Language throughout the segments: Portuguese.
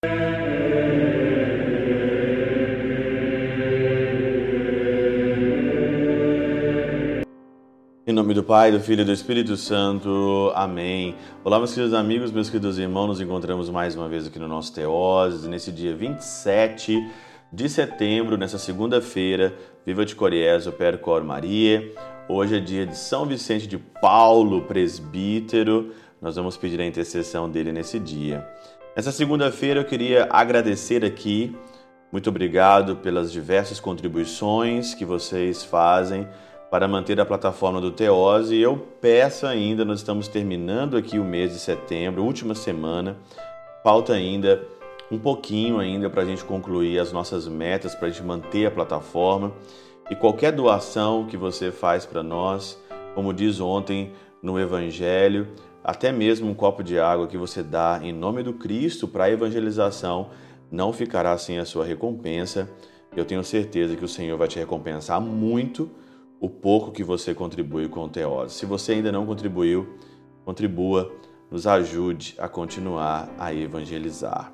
Em nome do Pai, do Filho e do Espírito Santo. Amém. Olá, meus queridos amigos, meus queridos irmãos. Nos encontramos mais uma vez aqui no nosso Teoses, nesse dia 27 de setembro, nessa segunda-feira. Viva de Coriésio, Percor Maria. Hoje é dia de São Vicente de Paulo, presbítero. Nós vamos pedir a intercessão dele nesse dia. Nessa segunda-feira eu queria agradecer aqui. Muito obrigado pelas diversas contribuições que vocês fazem para manter a plataforma do Teose. E eu peço ainda, nós estamos terminando aqui o mês de setembro, última semana, falta ainda um pouquinho ainda para a gente concluir as nossas metas, para a gente manter a plataforma. E qualquer doação que você faz para nós, como diz ontem no Evangelho, até mesmo um copo de água que você dá em nome do Cristo para a evangelização, não ficará sem a sua recompensa. Eu tenho certeza que o Senhor vai te recompensar muito o pouco que você contribui com o Teose. Se você ainda não contribuiu, contribua, nos ajude a continuar a evangelizar.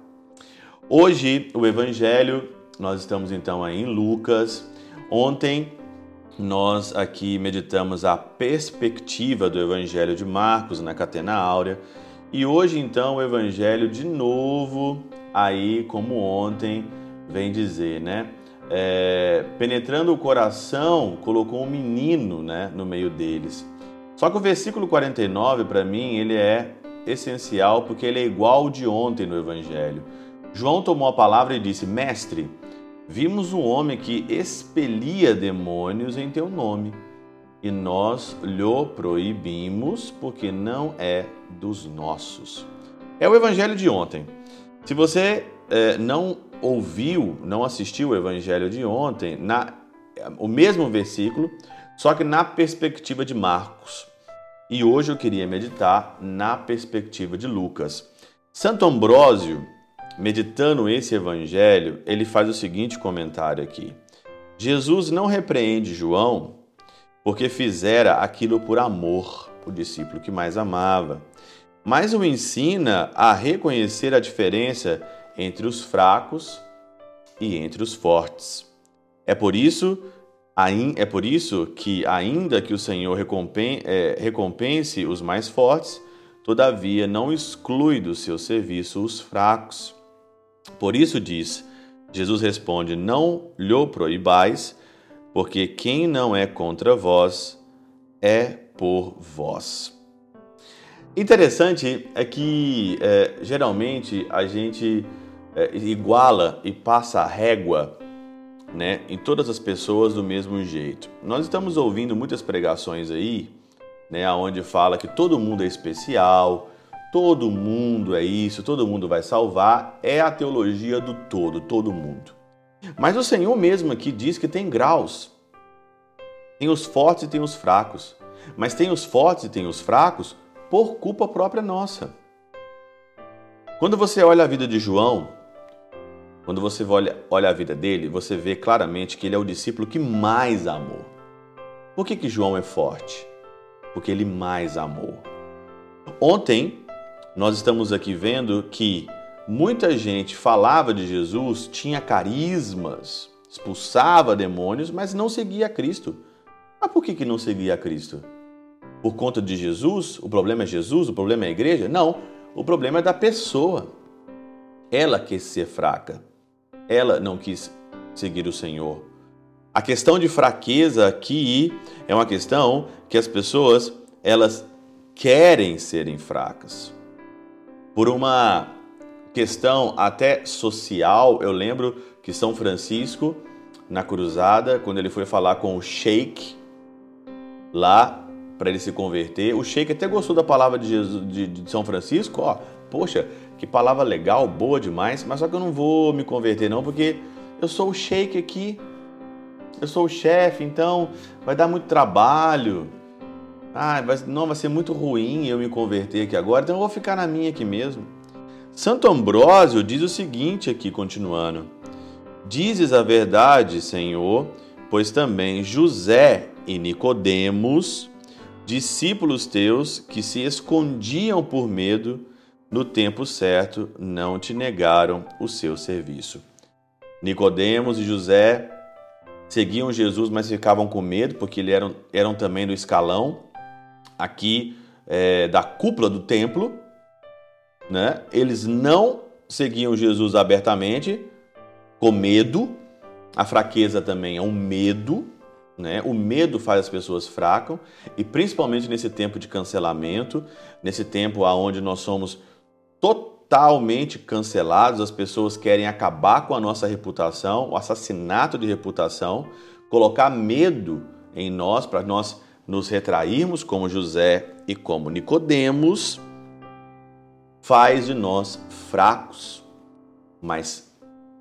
Hoje, o Evangelho, nós estamos então aí em Lucas. Ontem, nós aqui meditamos a perspectiva do Evangelho de Marcos na Catena Áurea. E hoje, então, o Evangelho de novo, aí como ontem, vem dizer, né? Penetrando o coração, colocou um menino, né, no meio deles. Só que o versículo 49, para mim, ele é essencial porque ele é igual ao de ontem no Evangelho. João tomou a palavra e disse: Mestre, vimos um homem que expelia demônios em teu nome e nós lhe proibimos porque não é dos nossos. É o Evangelho de ontem. Se você não ouviu, não assistiu o Evangelho de ontem, o mesmo versículo, só que na perspectiva de Marcos. E hoje eu queria meditar na perspectiva de Lucas. Santo Ambrósio, meditando esse Evangelho, ele faz o seguinte comentário aqui. Jesus não repreende João porque fizera aquilo por amor, o discípulo que mais amava, mas o ensina a reconhecer a diferença entre os fracos e entre os fortes. É por isso que, ainda que o Senhor recompense os mais fortes, todavia não exclui do seu serviço os fracos. Por isso diz, Jesus responde: não lhe proibais, porque quem não é contra vós é por vós. Interessante é que geralmente a gente iguala e passa a régua, né, em todas as pessoas do mesmo jeito. Nós estamos ouvindo muitas pregações aí, né, onde fala que todo mundo é especial, todo mundo é isso, todo mundo vai salvar. É a teologia do todo mundo. Mas o Senhor mesmo aqui diz que tem graus. Tem os fortes e tem os fracos. Mas tem os fortes e tem os fracos por culpa própria nossa. Quando você olha a vida de João, quando você olha a vida dele, você vê claramente que ele é o discípulo que mais amou. Por que João é forte? Porque ele mais amou. Ontem, nós estamos aqui vendo que muita gente falava de Jesus, tinha carismas, expulsava demônios, mas não seguia a Cristo. Mas por que não seguia a Cristo? Por conta de Jesus? O problema é Jesus? O problema é a igreja? Não, o problema é da pessoa. Ela quis ser fraca. Ela não quis seguir o Senhor. A questão de fraqueza aqui é uma questão que as pessoas, elas querem serem fracas. Por uma questão até social, eu lembro que São Francisco, na cruzada, quando ele foi falar com o sheik, lá para ele se converter, o sheik até gostou da palavra de Jesus, de São Francisco, poxa, que palavra legal, boa demais, mas só que eu não vou me converter não, porque eu sou o sheik aqui, eu sou o chefe, então vai dar muito trabalho, vai ser muito ruim eu me converter aqui agora, então eu vou ficar na minha aqui mesmo. Santo Ambrósio diz o seguinte aqui, continuando: dizes a verdade, Senhor, pois também José e Nicodemos, discípulos teus que se escondiam por medo, no tempo certo não te negaram o seu serviço. Nicodemos e José seguiam Jesus, mas ficavam com medo, porque eram também do escalão aqui da cúpula do templo, né? Eles não seguiam Jesus abertamente, com medo. A fraqueza também é um medo, né? O medo faz as pessoas fracas, e principalmente nesse tempo de cancelamento, nesse tempo onde nós somos totalmente cancelados, as pessoas querem acabar com a nossa reputação, o assassinato de reputação, colocar medo em nós para nós nos retrairmos, como José e como Nicodemos, faz de nós fracos, mas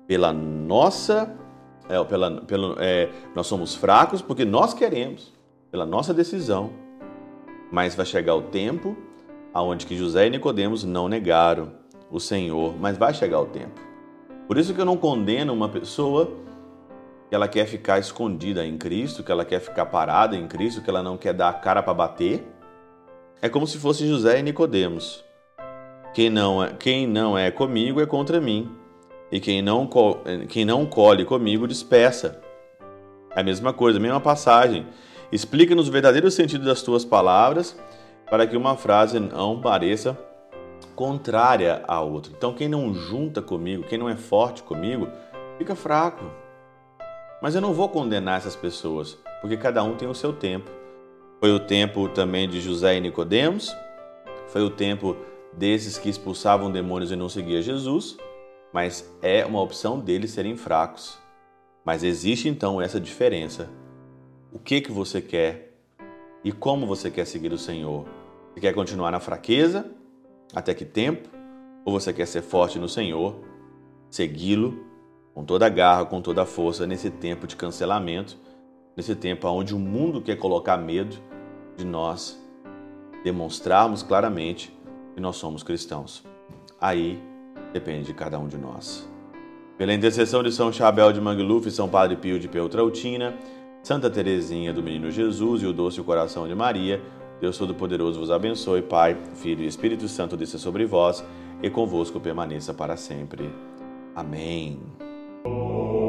nós somos fracos porque nós queremos, pela nossa decisão, mas vai chegar o tempo aonde que José e Nicodemos não negaram o Senhor, mas vai chegar o tempo. Por isso que eu não condeno uma pessoa que ela quer ficar escondida em Cristo, que ela quer ficar parada em Cristo, que ela não quer dar a cara para bater. É como se fosse José e Nicodemos. Quem não é comigo é contra mim, e quem não colhe comigo dispersa. É a mesma coisa, a mesma passagem. Explica-nos o verdadeiro sentido das tuas palavras, para que uma frase não pareça contrária à outra. Então, quem não junta comigo, quem não é forte comigo, fica fraco. Mas eu não vou condenar essas pessoas, porque cada um tem o seu tempo. Foi o tempo também de José e Nicodemos, foi o tempo desses que expulsavam demônios e não seguiam Jesus, mas é uma opção deles serem fracos. Mas existe então essa diferença. O que você quer e como você quer seguir o Senhor? Você quer continuar na fraqueza? Até que tempo? Ou você quer ser forte no Senhor, segui-lo com toda a garra, com toda a força, nesse tempo de cancelamento, nesse tempo onde o mundo quer colocar medo de nós demonstrarmos claramente que nós somos cristãos. Aí depende de cada um de nós. Pela intercessão de São Chabel de Mangluf, São Padre Pio de Peltrautina, Santa Teresinha do Menino Jesus e o Doce Coração de Maria, Deus Todo-Poderoso vos abençoe, Pai, Filho e Espírito Santo desça sobre vós e convosco permaneça para sempre. Amém.